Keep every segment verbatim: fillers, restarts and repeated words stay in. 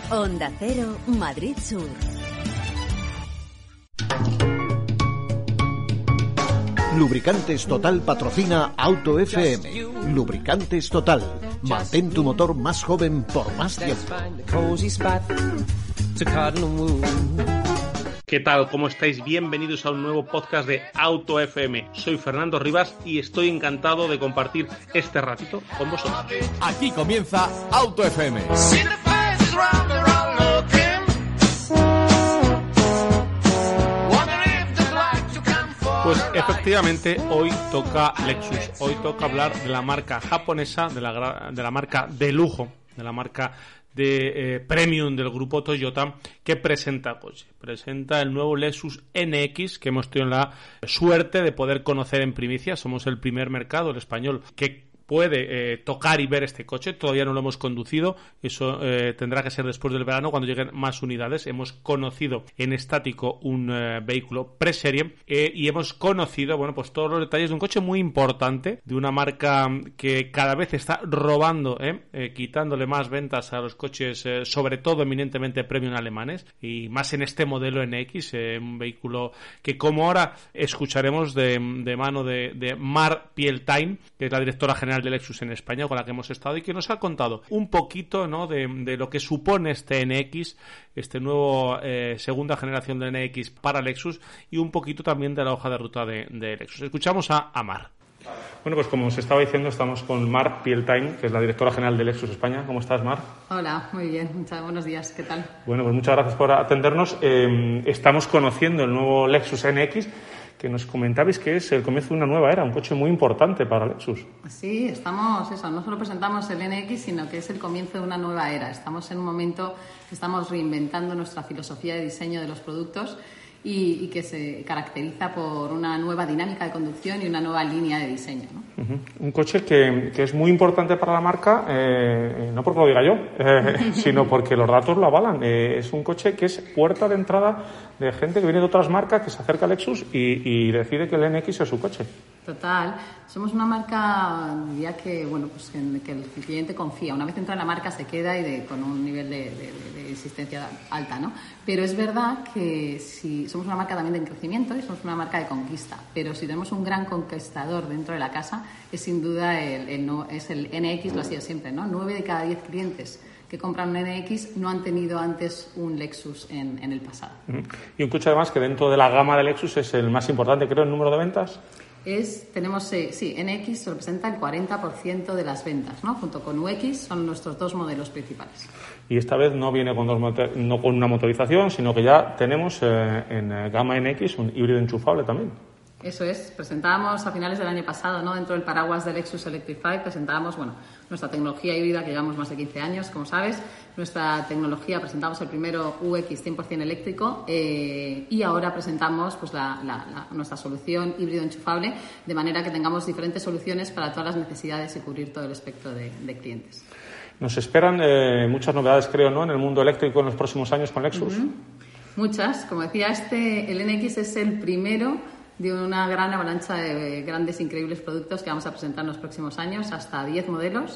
Onda Cero, Madrid Sur. Lubricantes Total patrocina Auto F M. Lubricantes Total. Mantén tu motor más joven por más tiempo. ¿Qué tal? ¿Cómo estáis? Bienvenidos a un nuevo podcast de Auto F M. Soy Fernando Rivas y estoy encantado de compartir este ratito con vosotros. Aquí comienza Auto F M. Pues efectivamente hoy toca Lexus, hoy toca hablar de la marca japonesa, de la, de la marca de lujo, de la marca de eh, premium del grupo Toyota, que presenta coche. Presenta el nuevo Lexus N X, que hemos tenido la suerte de poder conocer en primicia. Somos el primer mercado, el español, que puede eh, tocar y ver este coche. Todavía no lo hemos conducido, eso eh, tendrá que ser después del verano cuando lleguen más unidades. Hemos conocido en estático un eh, vehículo pre-serie eh, y hemos conocido, bueno, pues todos los detalles de un coche muy importante, de una marca que cada vez está robando, eh, eh, quitándole más ventas a los coches, eh, sobre todo eminentemente premium alemanes, y más en este modelo N X, eh, un vehículo que, como ahora escucharemos de, de mano de, de Mar Pieltain, que es la directora general de Lexus en España, con la que hemos estado, y que nos ha contado un poquito, ¿no?, de, de lo que supone este N X, este nuevo eh, segunda generación de N X para Lexus, y un poquito también de la hoja de ruta de, de Lexus. Escuchamos a, a Mar. Bueno, pues como os estaba diciendo, estamos con Mar Pieltain, que es la directora general de Lexus España. ¿Cómo estás, Mar? Hola, muy bien, muchas buenos días, ¿qué tal? Bueno, pues muchas gracias por atendernos. Eh, estamos conociendo el nuevo Lexus N X, que nos comentabais que es el comienzo de una nueva era, un coche muy importante para Lexus. Sí, estamos, eso, no solo presentamos el N X, sino que es el comienzo de una nueva era. Estamos en un momento que estamos reinventando nuestra filosofía de diseño de los productos y, y que se caracteriza por una nueva dinámica de conducción y una nueva línea de diseño, ¿no? Uh-huh. Un coche que, que es muy importante para la marca, eh, no porque lo diga yo, eh, sino porque los datos lo avalan. Eh, es un coche que es puerta de entrada de gente que viene de otras marcas, que se acerca a Lexus y, y decide que el N X es su coche. Total. Somos una marca, diría que, bueno, pues en que el cliente confía. Una vez entra en la marca se queda y de, con un nivel de, de, de insistencia alta, ¿no? Pero es verdad que si somos una marca también de crecimiento y somos una marca de conquista, pero si tenemos un gran conquistador dentro de la casa, es sin duda el, el, no, es el N X, lo ha sido siempre, ¿no? Nueve de cada diez clientes que compran un N X no han tenido antes un Lexus en, en el pasado. Y un coche además que dentro de la gama de Lexus es el más importante, creo, en número de ventas. Es, tenemos, eh, sí, N X representa el cuarenta por ciento de las ventas, ¿no? Junto con U X son nuestros dos modelos principales. Y esta vez no viene con, dos motor, no con una motorización, sino que ya tenemos eh, en eh, gama N X un híbrido enchufable también. Eso es, presentábamos a finales del año pasado, ¿no?, dentro del paraguas de Lexus Electrify, presentábamos, bueno, nuestra tecnología híbrida, que llevamos más de quince años, como sabes. Nuestra tecnología, presentamos el primero U X cien por ciento eléctrico eh, y ahora presentamos pues la, la, la, nuestra solución híbrido enchufable, de manera que tengamos diferentes soluciones para todas las necesidades y cubrir todo el espectro de, de clientes. Nos esperan eh, muchas novedades, creo, ¿no?, en el mundo eléctrico en los próximos años con Lexus. Uh-huh. Muchas, como decía, este, el N X es el primero de una gran avalancha de grandes, increíbles productos que vamos a presentar en los próximos años, hasta diez modelos,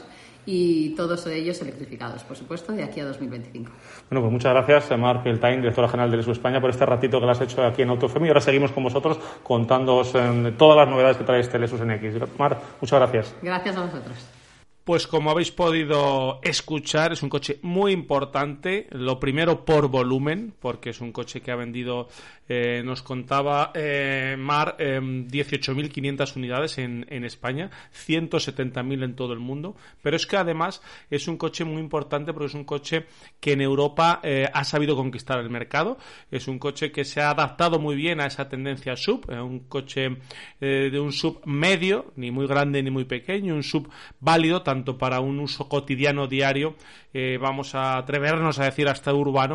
y todos ellos electrificados, por supuesto, de aquí a dos mil veinticinco. Bueno, pues muchas gracias, Mar Pieltain, directora general de Lexus España, por este ratito que lo has hecho aquí en Auto F M, y ahora seguimos con vosotros contándoos eh, todas las novedades que trae este Lexus N X. Mar, muchas gracias. Gracias a vosotros. Pues como habéis podido escuchar, es un coche muy importante. Lo primero por volumen, porque es un coche que ha vendido, eh, nos contaba eh, Mar, eh, dieciocho mil quinientas unidades en, en España, ciento setenta mil en todo el mundo. Pero es que además es un coche muy importante porque es un coche que en Europa eh, ha sabido conquistar el mercado. Es un coche que se ha adaptado muy bien a esa tendencia sub, eh, un coche eh, de un sub medio, ni muy grande ni muy pequeño, un sub válido tanto para un uso cotidiano diario, eh, vamos a atrevernos a decir hasta urbano,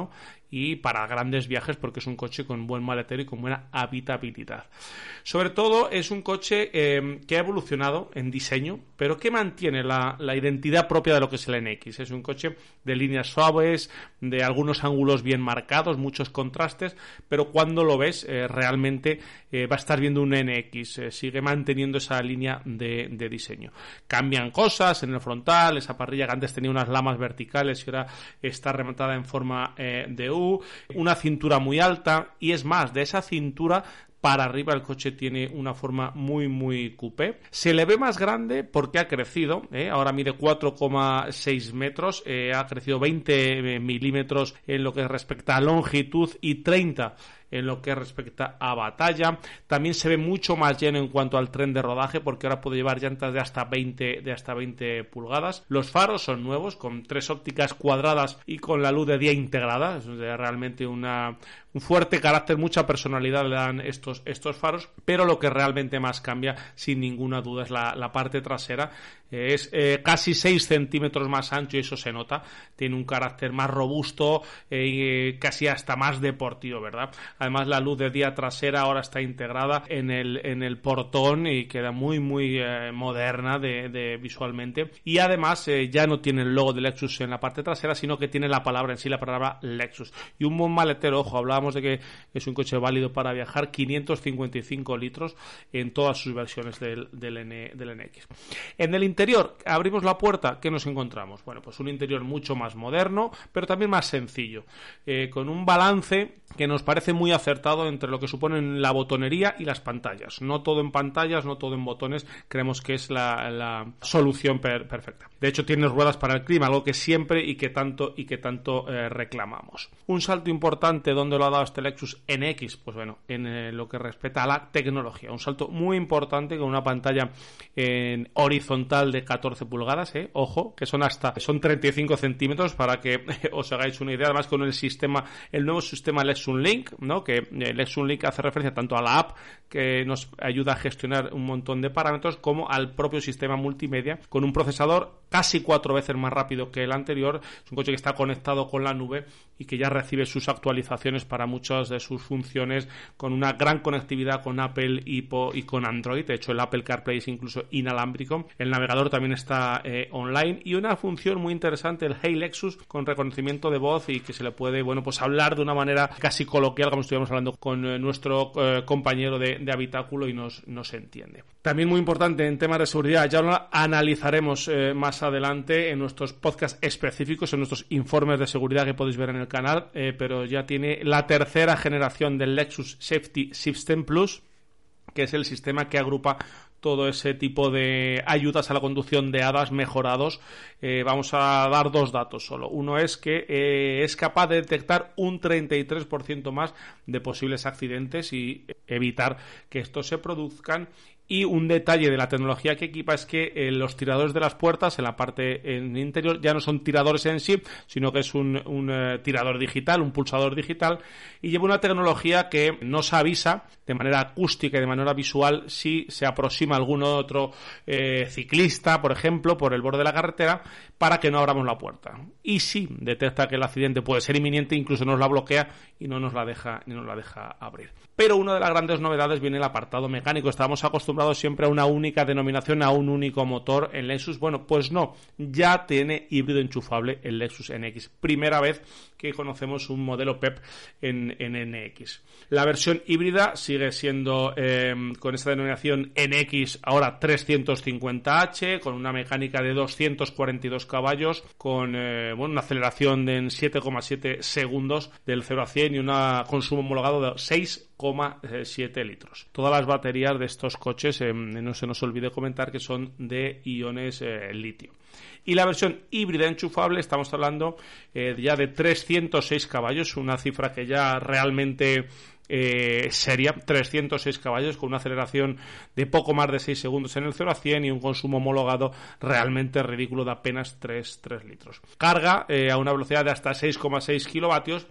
y para grandes viajes porque es un coche con buen maletero y con buena habitabilidad. Sobre todo es un coche eh, que ha evolucionado en diseño, pero que mantiene la, la identidad propia de lo que es el N X. Es un coche de líneas suaves, de algunos ángulos bien marcados, muchos contrastes, pero cuando lo ves eh, realmente eh, va a estar viendo un N X. Eh, sigue manteniendo esa línea de, de diseño. Cambian cosas en el frontal, esa parrilla que antes tenía unas lamas verticales y ahora está rematada en forma eh, de U, una cintura muy alta, y es más, de esa cintura para arriba el coche tiene una forma muy muy coupé. Se le ve más grande porque ha crecido, ¿eh? Ahora mide cuatro coma seis metros, eh, ha crecido veinte milímetros en lo que respecta a longitud y treinta en lo que respecta a batalla. También se ve mucho más lleno en cuanto al tren de rodaje, porque ahora puede llevar llantas de hasta veinte, de hasta veinte pulgadas. Los faros son nuevos, con tres ópticas cuadradas y con la luz de día integrada. Es realmente una, un fuerte carácter, mucha personalidad le dan estos, estos faros, pero lo que realmente más cambia, sin ninguna duda, es la, la parte trasera. Es eh, casi seis centímetros más ancho y eso se nota. Tiene un carácter más robusto, eh, casi hasta más deportivo, ¿verdad? Además, la luz de día trasera ahora está integrada en el, en el portón y queda muy, muy eh, moderna de, de visualmente. Y además, eh, ya no tiene el logo de Lexus en la parte trasera, sino que tiene la palabra en sí, la palabra Lexus. Y un buen maletero, ojo, hablábamos de que es un coche válido para viajar, quinientos cincuenta y cinco litros en todas sus versiones del, del, N, del N X. En el interior, abrimos la puerta, ¿qué nos encontramos? Bueno, pues un interior mucho más moderno, pero también más sencillo, eh, con un balance que nos parece muy acertado entre lo que suponen la botonería y las pantallas. No todo en pantallas, no todo en botones, creemos que es la, la solución per- perfecta. De hecho, tiene ruedas para el clima, algo que siempre y que tanto y que tanto eh, reclamamos. Un salto importante, ¿dónde lo ha dado este Lexus N X? Pues bueno, en eh, lo que respecta a la tecnología. Un salto muy importante con una pantalla en horizontal de catorce pulgadas, eh, ojo, que son hasta son treinta y cinco centímetros para que eh, os hagáis una idea. Además, con el sistema, el nuevo sistema Lexus Link, ¿no? Que eh, Lexus Link hace referencia tanto a la app que nos ayuda a gestionar un montón de parámetros, como al propio sistema multimedia, con un procesador casi cuatro veces más rápido que el anterior. Es un coche que está conectado con la nube y que ya recibe sus actualizaciones para muchas de sus funciones, con una gran conectividad con Apple y, po, y con Android. De hecho, el Apple CarPlay es incluso inalámbrico. El navegador también está eh, online, y una función muy interesante, el Hey Lexus, con reconocimiento de voz, y que se le puede, bueno, pues hablar de una manera casi coloquial, como estuviéramos hablando con eh, nuestro eh, compañero de, de habitáculo, y nos, nos entiende. También muy importante en temas de seguridad, ya lo analizaremos eh, más adelante en nuestros podcasts específicos, en nuestros informes de seguridad que podéis ver en el canal, eh, pero ya tiene la tercera generación del Lexus Safety System Plus, que es el sistema que agrupa todo ese tipo de ayudas a la conducción de hadas mejorados. Eh, vamos a dar dos datos solo. Uno es que eh, es capaz de detectar un treinta y tres por ciento más de posibles accidentes y evitar que estos se produzcan. Y un detalle de la tecnología que equipa es que eh, los tiradores de las puertas en la parte en el interior ya no son tiradores en sí, sino que es un, un eh, tirador digital, un pulsador digital, y lleva una tecnología que nos avisa de manera acústica y de manera visual si se aproxima algún otro eh, ciclista, por ejemplo, por el borde de la carretera, para que no abramos la puerta. Y si detecta que el accidente puede ser inminente, incluso nos la bloquea y no nos la deja, no nos la deja abrir. Pero una de las grandes novedades viene el apartado mecánico. Estábamos acostumbrados siempre a una única denominación, a un único motor en Lexus. Bueno, pues no, ya tiene híbrido enchufable el Lexus N X. Primera vez que conocemos un modelo P E P en, en N X. La versión híbrida sigue siendo eh, con esta denominación N X ahora trescientos cincuenta H, con una mecánica de doscientos cuarenta y dos caballos, con eh, bueno, una aceleración de en siete coma siete segundos del cero a cien y un consumo homologado de seis coma siete litros. Todas las baterías de estos coches, eh, no se nos olvide comentar que son de iones eh, litio. Y la versión híbrida enchufable, estamos hablando eh, ya de trescientos seis caballos, una cifra que ya realmente eh, seria, trescientos seis caballos, con una aceleración de poco más de seis segundos en el cero a cien y un consumo homologado realmente ridículo de apenas tres litros. Carga eh, a una velocidad de hasta seis coma seis kilovatios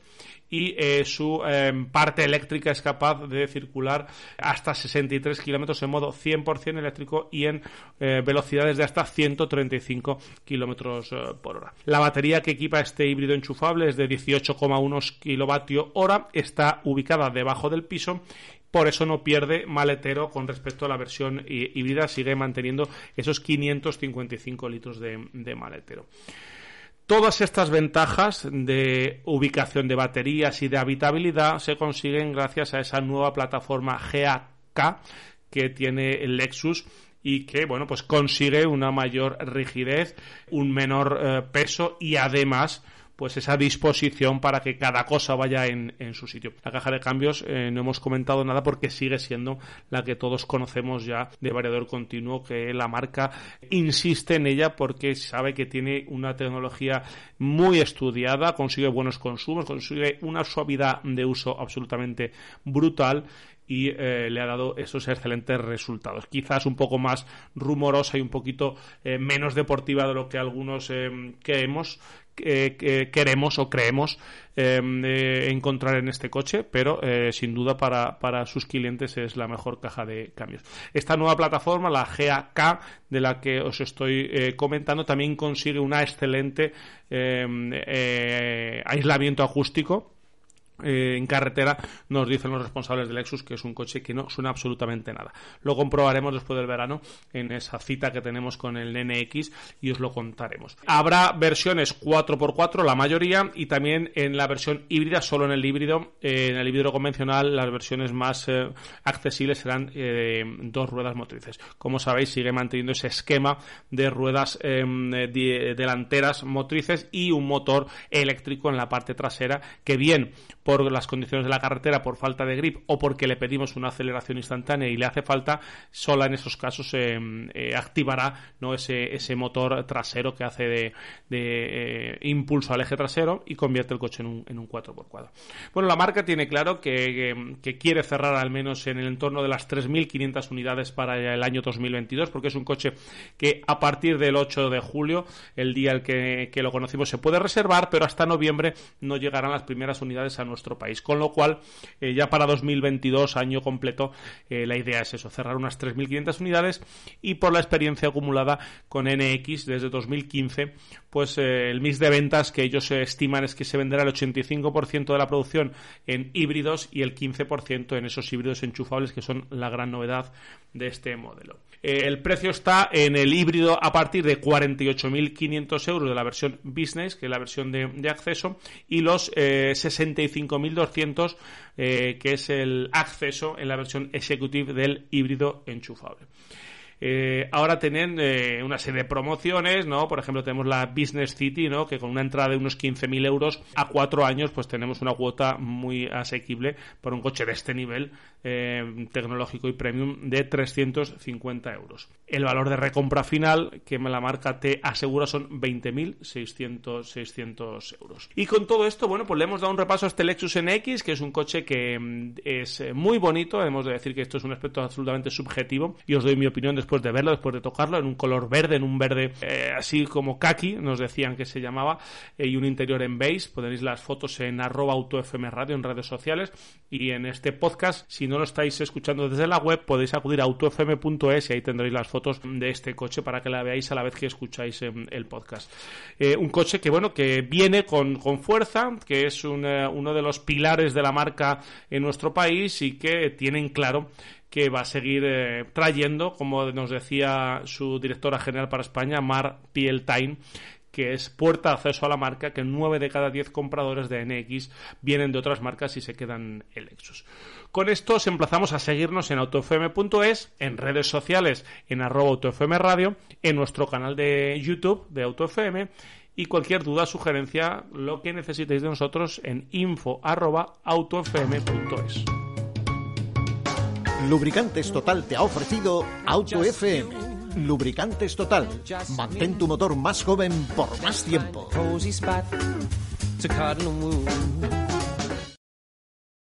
y eh, su eh, parte eléctrica es capaz de circular hasta sesenta y tres kilómetros en modo cien por ciento eléctrico y en eh, velocidades de hasta ciento treinta y cinco kilómetros eh, por hora. La batería que equipa este híbrido enchufable es de dieciocho coma uno kilovatios hora, está ubicada debajo del piso. Por eso no pierde maletero con respecto a la versión híbrida, sigue manteniendo esos quinientos cincuenta y cinco litros de, de maletero. Todas estas ventajas de ubicación de baterías y de habitabilidad se consiguen gracias a esa nueva plataforma G A K que tiene el Lexus y que, bueno, pues consigue una mayor rigidez, un menor eh, peso y además pues esa disposición para que cada cosa vaya en, en su sitio. La caja de cambios eh, no hemos comentado nada porque sigue siendo la que todos conocemos ya de variador continuo, que la marca insiste en ella porque sabe que tiene una tecnología muy estudiada, consigue buenos consumos, consigue una suavidad de uso absolutamente brutal y eh, le ha dado esos excelentes resultados. Quizás un poco más rumorosa y un poquito eh, menos deportiva de lo que algunos eh, queremos, eh, que queremos o creemos eh, eh, encontrar en este coche, pero eh, sin duda para, para sus clientes es la mejor caja de cambios. Esta nueva plataforma, la G A K, de la que os estoy eh, comentando, también consigue una excelente eh, eh, aislamiento acústico. Eh, en carretera nos dicen los responsables de Lexus que es un coche que no suena absolutamente nada. Lo comprobaremos después del verano en esa cita que tenemos con el N X y os lo contaremos. Habrá versiones cuatro por cuatro, la mayoría, y también en la versión híbrida, solo en el híbrido. Eh, en el híbrido convencional las versiones más eh, accesibles serán eh, dos ruedas motrices. Como sabéis, sigue manteniendo ese esquema de ruedas eh, de, delanteras motrices y un motor eléctrico en la parte trasera que bien por las condiciones de la carretera, por falta de grip o porque le pedimos una aceleración instantánea y le hace falta, sola en esos casos eh, eh, activará, ¿no?, ese, ese motor trasero que hace de, de eh, impulso al eje trasero y convierte el coche en un, en un cuatro por cuatro. Bueno, la marca tiene claro que, que, que quiere cerrar al menos en el entorno de las tres mil quinientas unidades para el año dos mil veintidós, porque es un coche que a partir del ocho de julio, el día el que, que lo conocimos, se puede reservar, pero hasta noviembre no llegarán las primeras unidades a nuestro nuestro país, con lo cual eh, ya para dos mil veintidós, año completo, eh, la idea es eso, cerrar unas tres mil quinientas unidades y por la experiencia acumulada con N X desde dos mil quince, pues eh, el mix de ventas que ellos eh, estiman es que se venderá el ochenta y cinco por ciento de la producción en híbridos y el quince por ciento en esos híbridos enchufables que son la gran novedad de este modelo. Eh, el precio está en el híbrido a partir de cuarenta y ocho mil quinientos euros de la versión Business, que es la versión de, de acceso, y los eh, sesenta y cinco mil doscientos eh, que es el acceso en la versión Executive del híbrido enchufable. Eh, ahora tienen eh, una serie de promociones, ¿no? Por ejemplo, tenemos la Business City, ¿no?, que con una entrada de unos quince mil euros a cuatro años, pues tenemos una cuota muy asequible por un coche de este nivel eh, tecnológico y premium de trescientos cincuenta euros. El valor de recompra final que la marca te asegura son veinte mil seiscientos euros. Y con todo esto, bueno, pues le hemos dado un repaso a este Lexus N X, que es un coche que es muy bonito. Hemos de decir que esto es un aspecto absolutamente subjetivo y os doy mi opinión después después de verlo, después de tocarlo, en un color verde, en un verde eh, así como kaki, nos decían que se llamaba, eh, y un interior en beige. Podéis las fotos en arroba autofm radio en redes sociales, y en este podcast, si no lo estáis escuchando desde la web, podéis acudir a autofm punto es y ahí tendréis las fotos de este coche para que la veáis a la vez que escucháis eh, el podcast. Eh, un coche que, bueno, que viene con, con fuerza, que es un, eh, uno de los pilares de la marca en nuestro país y que tienen claro que va a seguir eh, trayendo, como nos decía su directora general para España, Mar Pieltain, que es puerta de acceso a la marca, que nueve de cada diez compradores de N X vienen de otras marcas y se quedan en Lexus. Con esto os emplazamos a seguirnos en autofm punto es, en redes sociales en arroba autofm radio, en nuestro canal de YouTube de AutoFM, y cualquier duda, sugerencia, lo que necesitéis de nosotros en info arroba autofm punto es. Lubricantes Total te ha ofrecido Auto F M. Lubricantes Total. Mantén tu motor más joven por más tiempo.